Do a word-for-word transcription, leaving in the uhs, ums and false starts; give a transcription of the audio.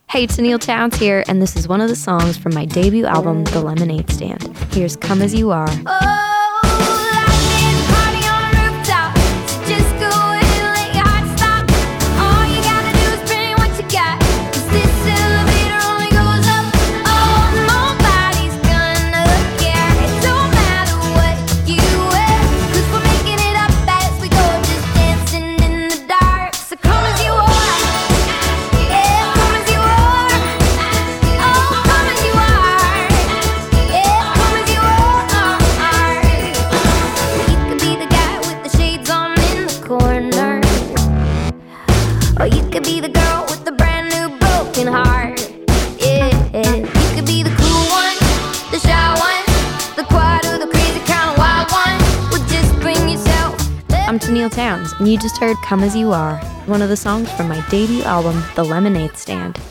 Hey, Tennille Towns here, and this is one of the songs from my debut album, The Lemonade Stand. Here's Come As You Are. Oh, or you could be the girl with the brand new broken heart. Yeah, you could be the cool one, the shy one, the quiet or the crazy kind of wild one. Well, just bring yourself. I'm Tennille Towns, and you just heard Come As You Are, one of the songs from my debut album, The Lemonade Stand.